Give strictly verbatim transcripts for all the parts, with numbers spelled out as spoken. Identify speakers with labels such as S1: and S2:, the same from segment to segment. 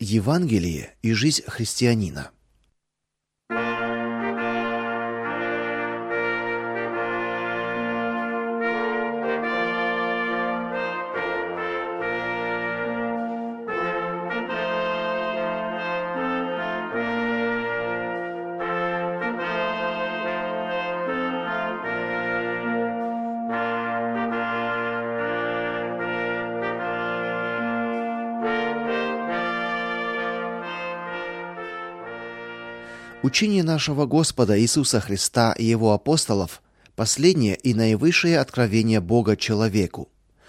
S1: Евангелие и жизнь христианина. Учение нашего Господа Иисуса Христа и Его апостолов – последнее и наивысшее откровение Бога человеку.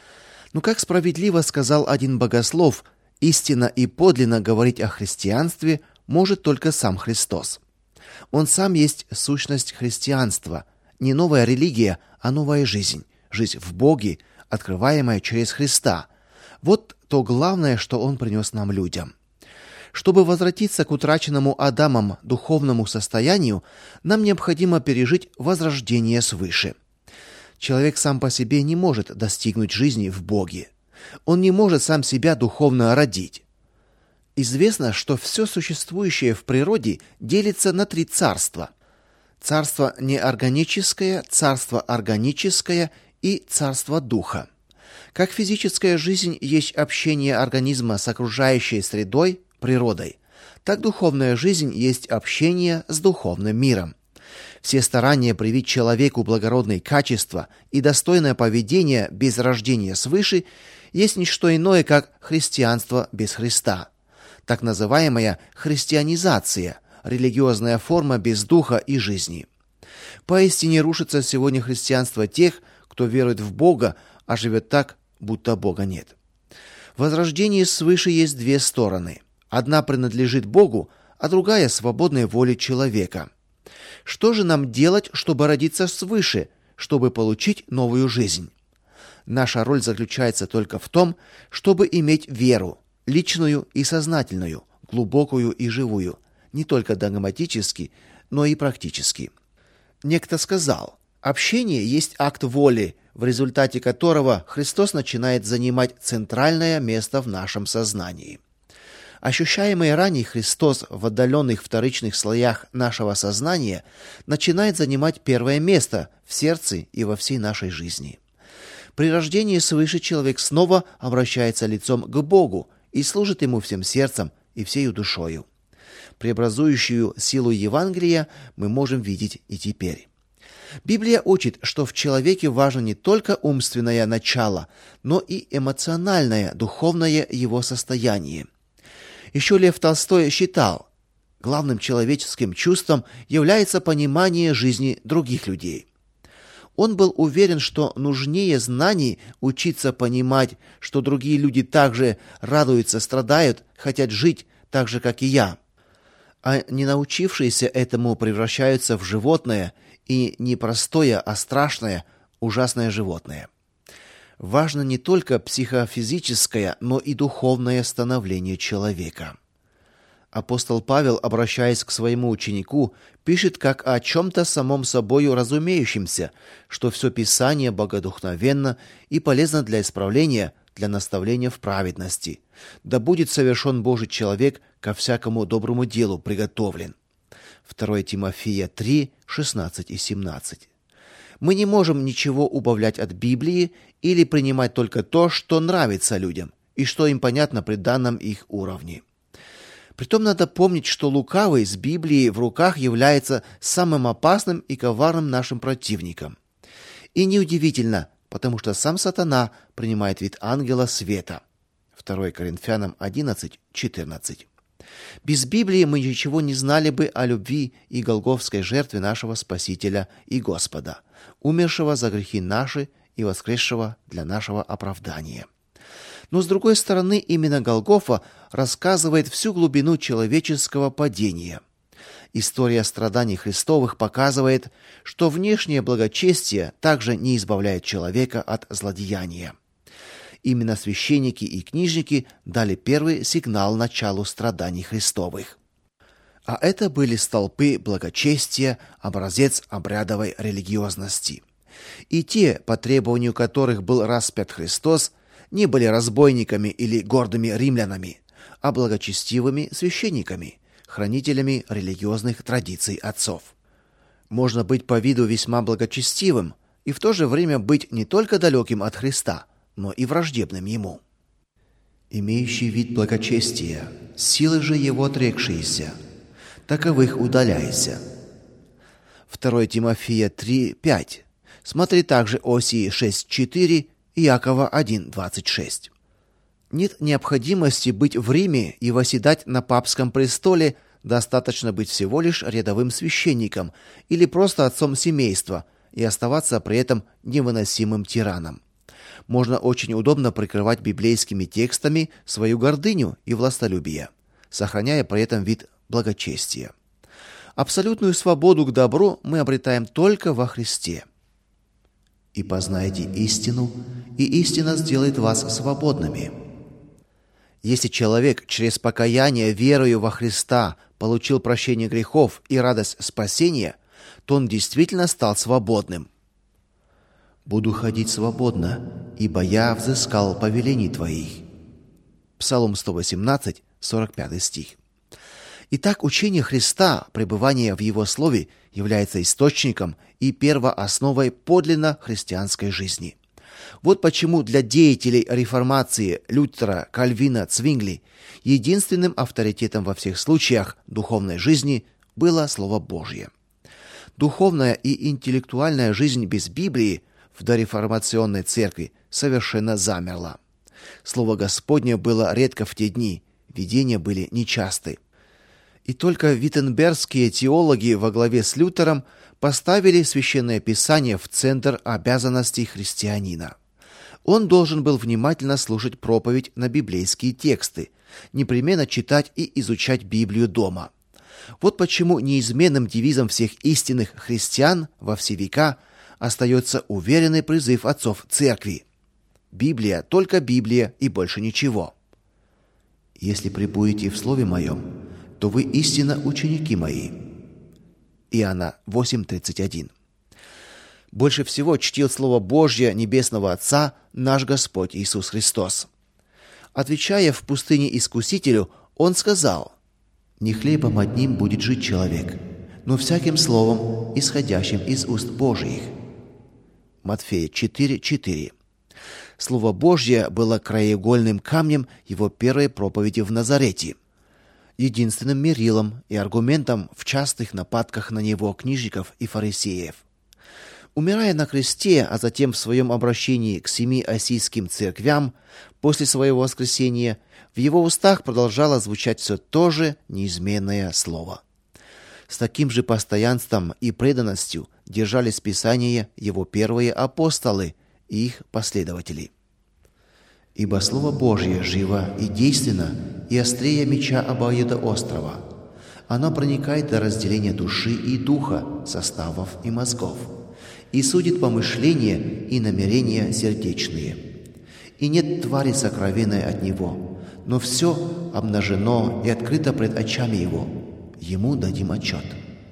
S1: Но, как справедливо сказал один богослов, истинно и подлинно говорить о христианстве может только сам Христос. Он сам есть сущность христианства, не новая религия, а новая жизнь, жизнь в Боге, открываемая через Христа. Вот то главное, что Он принес нам, людям. Чтобы возвратиться к утраченному Адамом духовному состоянию, нам необходимо пережить возрождение свыше. Человек сам по себе не может достигнуть жизни в Боге. Он не может сам себя духовно родить. Известно, что все существующее в природе делится на три царства. Царство неорганическое, царство органическое и царство духа. Как физическая жизнь есть общение организма с окружающей средой, природой, так духовная жизнь есть общение с духовным миром. Все старания привить человеку благородные качества и достойное поведение без рождения свыше есть не что иное, как христианство без Христа. Так называемая христианизация, религиозная форма без духа и жизни. Поистине рушится сегодня христианство тех, кто верует в Бога, а живет так, будто Бога нет. В возрождении свыше есть две стороны. Одна принадлежит Богу, а другая – свободной воле человека. Что же нам делать, чтобы родиться свыше, чтобы получить новую жизнь? Наша роль заключается только в том, чтобы иметь веру, личную и сознательную, глубокую и живую, не только догматически, но и практически. Некто сказал: общение есть акт воли, в результате которого Христос начинает занимать центральное место в нашем сознании. Ощущаемый ранее Христос в отдаленных вторичных слоях нашего сознания начинает занимать первое место в сердце и во всей нашей жизни. При рождении свыше человек снова обращается лицом к Богу и служит Ему всем сердцем и всею душою. Преобразующую силу Евангелия мы можем видеть и теперь. Библия учит, что в человеке важно не только умственное начало, но и эмоциональное, духовное его состояние. Еще Лев Толстой считал, главным человеческим чувством является понимание жизни других людей. Он был уверен, что нужнее знаний учиться понимать, что другие люди также радуются, страдают, хотят жить так же, как и я. А не научившиеся этому превращаются в животное, и не простое, а страшное, ужасное животное. Важно не только психофизическое, но и духовное становление человека. Апостол Павел, обращаясь к своему ученику, пишет как о чем-то самом собою разумеющемся, что все Писание богодухновенно и полезно для исправления, для наставления в праведности. Да будет совершен Божий человек, ко всякому доброму делу приготовлен. второе Тимофея три, шестнадцать и семнадцать. Мы не можем ничего убавлять от Библии или принимать только то, что нравится людям и что им понятно при данном их уровне. Притом надо помнить, что лукавый с Библией в руках является самым опасным и коварным нашим противником. И неудивительно, потому что сам сатана принимает вид ангела света. второе Коринфянам одиннадцать, четырнадцать. Без Библии мы ничего не знали бы о любви и голгофской жертве нашего Спасителя и Господа, умершего за грехи наши и воскресшего для нашего оправдания. Но, с другой стороны, именно Голгофа рассказывает всю глубину человеческого падения. История страданий Христовых показывает, что внешнее благочестие также не избавляет человека от злодеяния. Именно священники и книжники дали первый сигнал началу страданий Христовых. А это были столпы благочестия, образец обрядовой религиозности. И те, по требованию которых был распят Христос, не были разбойниками или гордыми римлянами. а благочестивыми священниками, хранителями религиозных традиций отцов. Можно быть по виду весьма благочестивым и в то же время быть не только далеким от Христа, но и враждебным Ему. «Имеющий вид благочестия, силы же его отрекшиеся, таковых удаляйся». второе Тимофея три пять. Смотри также Осии шесть четыре и Иакова один двадцать шесть. Нет необходимости быть в Риме и восседать на папском престоле, достаточно быть всего лишь рядовым священником или просто отцом семейства и оставаться при этом невыносимым тираном. Можно очень удобно прикрывать библейскими текстами свою гордыню и властолюбие, сохраняя при этом вид благочестия. Абсолютную свободу к добру мы обретаем только во Христе. «И познайте истину, и истина сделает вас свободными». Если человек через покаяние верою во Христа получил прощение грехов и радость спасения, то он действительно стал свободным. «Буду ходить свободно, ибо я взыскал повелений твоих». Псалом сто восемнадцать, сорок пятый стих. Итак, учение Христа, пребывание в Его Слове, является источником и первоосновой подлинно христианской жизни. Вот почему для деятелей реформации Лютера, Кальвина, Цвингли единственным авторитетом во всех случаях духовной жизни было Слово Божье. Духовная и интеллектуальная жизнь без Библии в дореформационной церкви совершенно замерла. Слово Господне было редко в те дни, видения были нечасты. И только виттенбергские теологи во главе с Лютером поставили Священное Писание в центр обязанностей христианина. Он должен был внимательно слушать проповедь на библейские тексты, непременно читать и изучать Библию дома. Вот почему неизменным девизом всех истинных христиан во все века остается уверенный призыв отцов церкви: «Библия, только Библия и больше ничего». «Если пребудете в Слове Моем, то вы истинно ученики Мои». Иоанна восемь тридцать один. Больше всего чтил Слово Божье Небесного Отца наш Господь Иисус Христос. Отвечая в пустыне искусителю, Он сказал: «Не хлебом одним будет жить человек, но всяким словом, исходящим из уст Божиих». Матфея четыре четыре. Слово Божье было краеугольным камнем Его первой проповеди в Назарете, единственным мерилом и аргументом в частых нападках на Него книжников и фарисеев. Умирая на кресте, а затем в своем обращении к семи ассийским церквям после своего воскресения, в Его устах продолжало звучать все то же неизменное слово. С таким же постоянством и преданностью держались Писания Его первые апостолы и их последователи. «Ибо Слово Божье живо и действенно, и острее меча обоюдоострого. Оно проникает до разделения души и духа, составов и мозгов, и судит помышления и намерения сердечные. И нет твари сокровенной от Него, но все обнажено и открыто пред очами Его. Ему дадим отчет».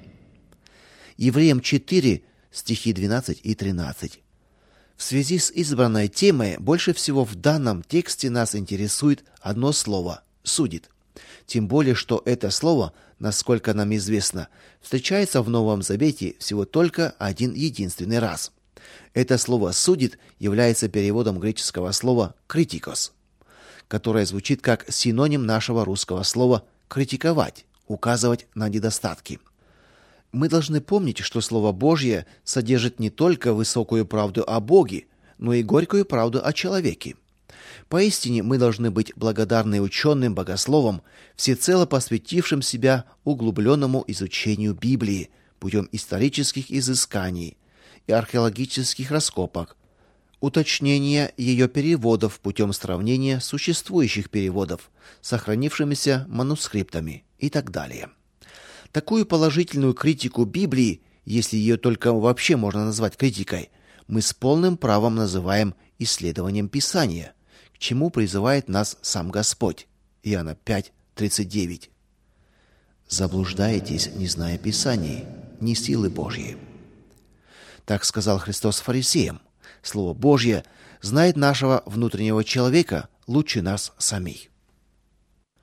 S1: Евреям четыре, стихи двенадцать и тринадцать. В связи с избранной темой больше всего в данном тексте нас интересует одно слово «судит». Тем более, что это слово, насколько нам известно, встречается в Новом Завете всего только один единственный раз. Это слово «судит» является переводом греческого слова «критикос», которое звучит как синоним нашего русского слова «критиковать», указывать на недостатки. Мы должны помнить, что Слово Божье содержит не только высокую правду о Боге, но и горькую правду о человеке. Поистине мы должны быть благодарны ученым богословам, всецело посвятившим себя углубленному изучению Библии путем исторических изысканий и археологических раскопок, уточнения ее переводов путем сравнения существующих переводов, сохранившимися манускриптами и так далее. Такую положительную критику Библии, если ее только вообще можно назвать критикой, мы с полным правом называем исследованием Писания, к чему призывает нас сам Господь. Иоанна пять тридцать девять. «Заблуждаетесь, не зная Писаний, ни силы Божьей». Так сказал Христос фарисеям. Слово Божье знает нашего внутреннего человека лучше нас самих.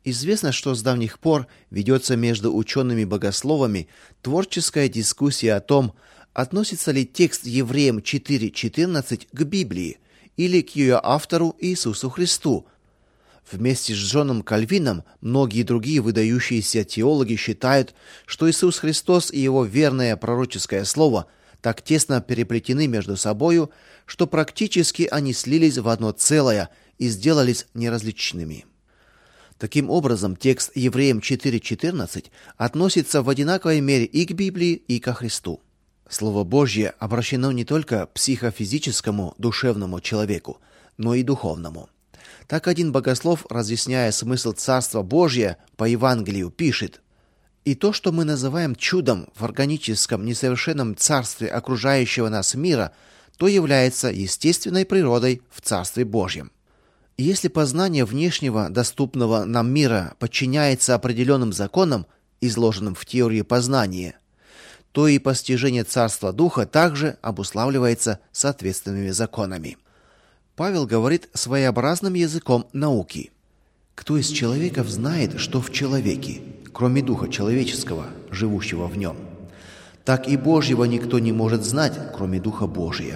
S1: Известно, что с давних пор ведется между учеными-богословами творческая дискуссия о том, относится ли текст Евреям четыре четырнадцать к Библии или к ее автору Иисусу Христу. Вместе с Джоном Кальвином многие другие выдающиеся теологи считают, что Иисус Христос и его верное пророческое слово так тесно переплетены между собою, что практически они слились в одно целое и сделались неразличными. Таким образом, текст Евреям четыре четырнадцать относится в одинаковой мере и к Библии, и ко Христу. Слово Божье обращено не только к психофизическому, душевному человеку, но и духовному. Так один богослов, разъясняя смысл Царства Божия по Евангелию, пишет: «И то, что мы называем чудом в органическом несовершенном царстве окружающего нас мира, то является естественной природой в Царстве Божьем». И если познание внешнего, доступного нам мира подчиняется определенным законам, изложенным в теории познания, то и постижение Царства Духа также обуславливается соответственными законами. Павел говорит своеобразным языком науки. «Кто из человеков знает, что в человеке, кроме духа человеческого, живущего в нем? Так и Божьего никто не может знать, кроме Духа Божия».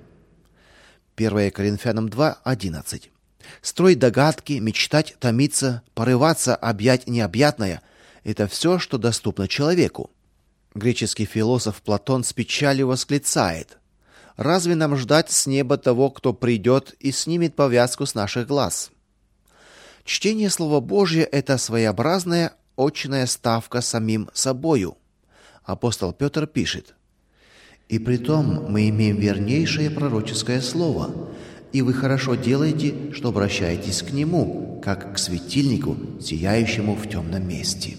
S1: первое Коринфянам два одиннадцать. Строить догадки, мечтать, томиться, порываться, объять необъятное – это все, что доступно человеку. Греческий философ Платон с печалью восклицает: «Разве нам ждать с неба того, кто придет и снимет повязку с наших глаз?» Чтение Слова Божьего – это своеобразная очная ставка самим собою. Апостол Петр пишет: «И притом мы имеем вернейшее пророческое слово, и вы хорошо делаете, что обращаетесь к нему, как к светильнику, сияющему в темном месте».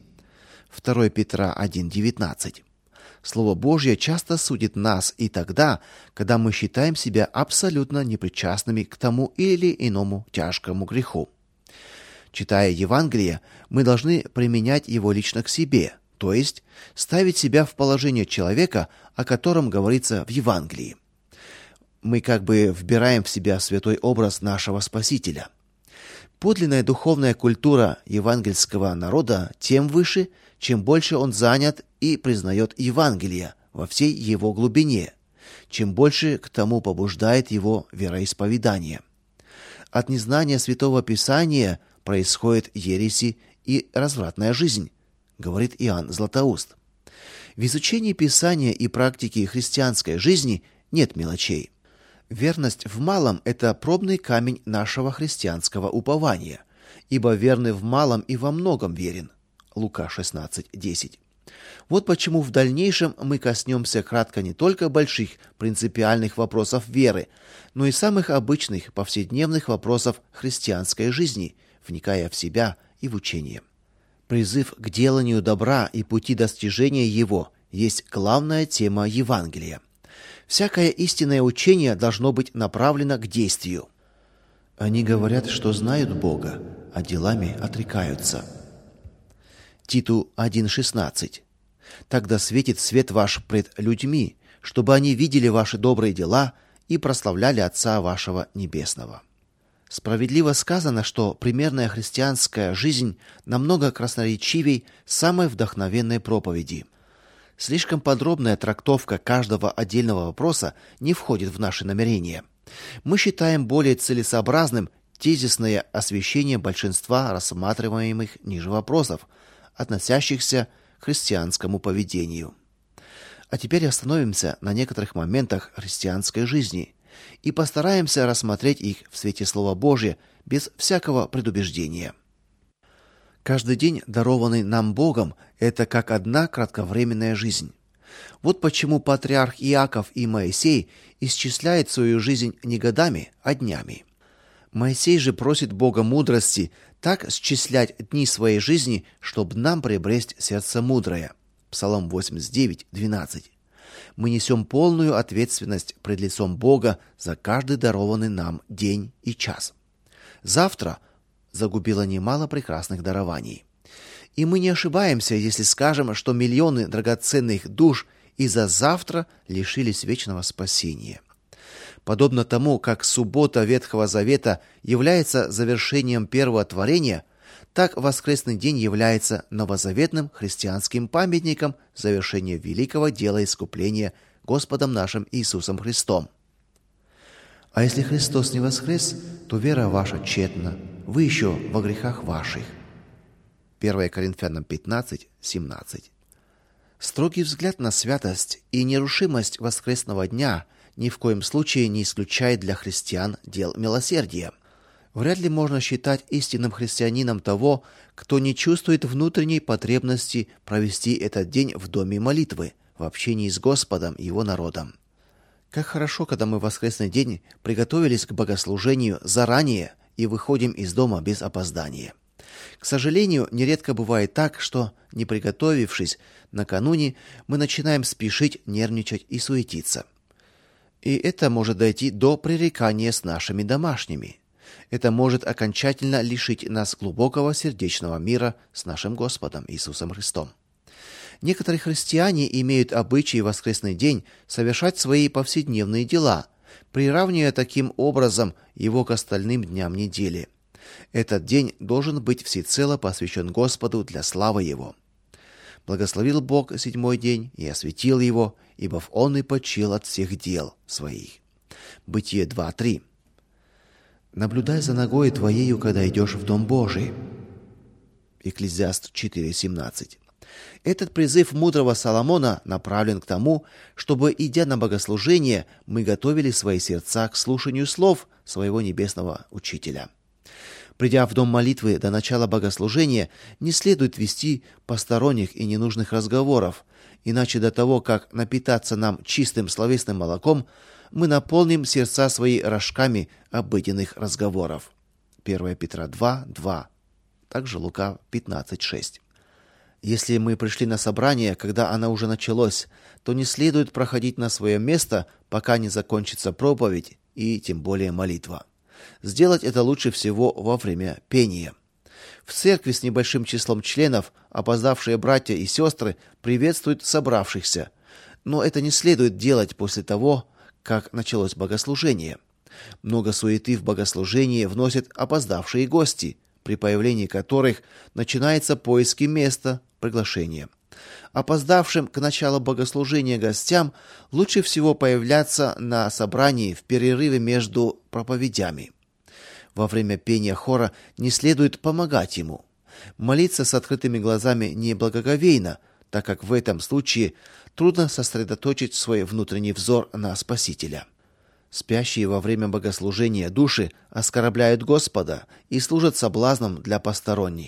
S1: второе Петра один девятнадцать. Слово Божье часто судит нас и тогда, когда мы считаем себя абсолютно непричастными к тому или иному тяжкому греху. Читая Евангелие, мы должны применять его лично к себе, то есть ставить себя в положение человека, о котором говорится в Евангелии. Мы как бы вбираем в себя святой образ нашего Спасителя. Подлинная духовная культура евангельского народа тем выше, чем больше он занят и признает Евангелие во всей его глубине, чем больше к тому побуждает его вероисповедание. От незнания Святого Писания происходит ереси и развратная жизнь, говорит Иоанн Златоуст. В изучении Писания и практике христианской жизни нет мелочей. Верность в малом – это пробный камень нашего христианского упования, ибо верный в малом и во многом верен. Лука шестнадцать десять. Вот почему в дальнейшем мы коснемся кратко не только больших принципиальных вопросов веры, но и самых обычных повседневных вопросов христианской жизни, вникая в себя и в учение. Призыв к деланию добра и пути достижения его есть главная тема Евангелия. Всякое истинное учение должно быть направлено к действию. Они говорят, что знают Бога, а делами отрекаются. Титу один шестнадцать. Тогда светит свет ваш пред людьми, чтобы они видели ваши добрые дела и прославляли Отца вашего Небесного. Справедливо сказано, что примерная христианская жизнь намного красноречивей самой вдохновенной проповеди. Слишком подробная трактовка каждого отдельного вопроса не входит в наши намерения. Мы считаем более целесообразным тезисное освещение большинства рассматриваемых ниже вопросов, относящихся к христианскому поведению. А теперь остановимся на некоторых моментах христианской жизни и постараемся рассмотреть их в свете Слова Божия без всякого предубеждения. Каждый день, дарованный нам Богом, это как одна кратковременная жизнь. Вот почему патриарх Иаков и Моисей исчисляют свою жизнь не годами, а днями. Моисей же просит Бога мудрости так счислять дни своей жизни, чтобы нам приобрести сердце мудрое. Псалом восемьдесят девять двенадцать. Мы несем полную ответственность пред лицом Бога за каждый дарованный нам день и час. Завтра загубило немало прекрасных дарований. И мы не ошибаемся, если скажем, что миллионы драгоценных душ из-за завтра лишились вечного спасения. Подобно тому, как суббота Ветхого Завета является завершением первого творения, Так воскресный день является новозаветным христианским памятником завершения великого дела искупления Господом нашим Иисусом Христом. А если Христос не воскрес, то вера ваша тщетна, вы еще во грехах ваших. первое Коринфянам пятнадцать, семнадцать. Строгий взгляд на святость и нерушимость воскресного дня ни в коем случае не исключает для христиан дел милосердия. Вряд ли можно считать истинным христианином того, кто не чувствует внутренней потребности провести этот день в доме молитвы, в общении с Господом и Его народом. Как хорошо, когда мы в воскресный день приготовились к богослужению заранее и выходим из дома без опоздания. К сожалению, нередко бывает так, что, не приготовившись накануне, мы начинаем спешить, нервничать и суетиться. И это может дойти до пререкания с нашими домашними. Это может окончательно лишить нас глубокого сердечного мира с нашим Господом Иисусом Христом. Некоторые христиане имеют обычай в воскресный день совершать свои повседневные дела, приравнивая таким образом его к остальным дням недели. Этот день должен быть всецело посвящен Господу для славы Его. Благословил Бог седьмой день и осветил его, ибо в он и почил от всех дел своих. Бытие два три. Наблюдай за ногою твоею, когда идешь в дом Божий. Экклезиаст четыре семнадцать. Этот призыв мудрого Соломона направлен к тому, чтобы, идя на богослужение, мы готовили свои сердца к слушанию слов своего небесного учителя. Придя в дом молитвы до начала богослужения, не следует вести посторонних и ненужных разговоров, иначе до того, как напитаться нам чистым словесным молоком, мы наполним сердца свои рожками обыденных разговоров. первое Петра два два. Также Лука пятнадцать шесть. Если мы пришли на собрание, когда оно уже началось, то не следует проходить на свое место, пока не закончится проповедь и тем более молитва. Сделать это лучше всего во время пения. В церкви с небольшим числом членов опоздавшие братья и сестры приветствуют собравшихся, но это не следует делать после того, как началось богослужение. Много суеты в богослужении вносят опоздавшие гости, при появлении которых начинается поиски места приглашения. Опоздавшим к началу богослужения гостям лучше всего появляться на собрании в перерыве между проповедями. Во время пения хора не следует помогать ему. Молиться с открытыми глазами неблагоговейно, так как в этом случае трудно сосредоточить свой внутренний взор на Спасителя. Спящие во время богослужения души оскорбляют Господа и служат соблазном для посторонних.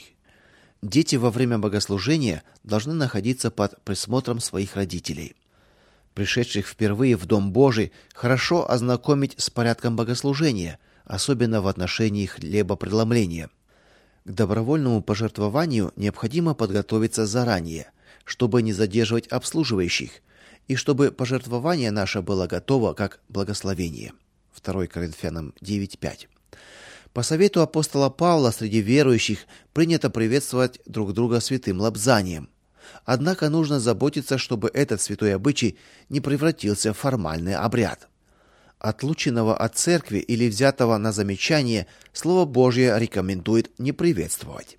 S1: Дети во время богослужения должны находиться под присмотром своих родителей. Пришедших впервые в Дом Божий хорошо ознакомить с порядком богослужения, особенно в отношении хлебопреломления. К добровольному пожертвованию необходимо подготовиться заранее, чтобы не задерживать обслуживающих, и чтобы пожертвование наше было готово как благословение. второе Коринфянам девять пять. По совету апостола Павла среди верующих принято приветствовать друг друга святым лобзанием. Однако нужно заботиться, чтобы этот святой обычай не превратился в формальный обряд. Отлученного от церкви или взятого на замечание Слово Божье рекомендует не приветствовать.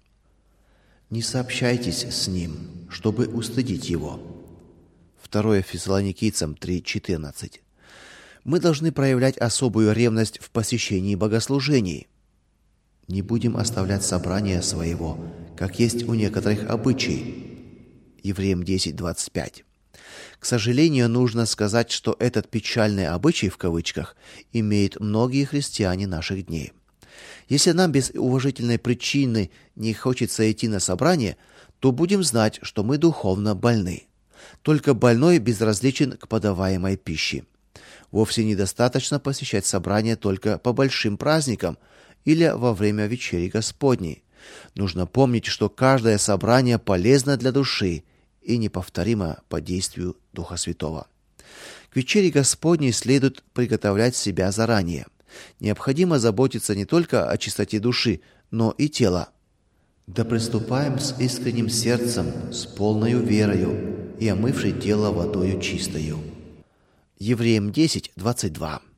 S1: Не сообщайтесь с ним, чтобы устыдить его. второе Фессалоникийцам три четырнадцать. Мы должны проявлять особую ревность в посещении богослужений. Не будем оставлять собрания своего, как есть у некоторых обычай. Евреям десять двадцать пять. К сожалению, нужно сказать, что этот печальный обычай в кавычках имеют многие христиане наших дней. Если нам без уважительной причины не хочется идти на собрание, то будем знать, что мы духовно больны. Только больной безразличен к подаваемой пище. Вовсе недостаточно посещать собрания только по большим праздникам или во время вечери Господней. Нужно помнить, что каждое собрание полезно для души и неповторимо по действию Духа Святого. К вечере Господней следует приготовлять себя заранее. Необходимо заботиться не только о чистоте души, но и тела. Да приступаем с искренним сердцем, с полною верою и омывши тело водою чистою. Евреям десять двадцать два.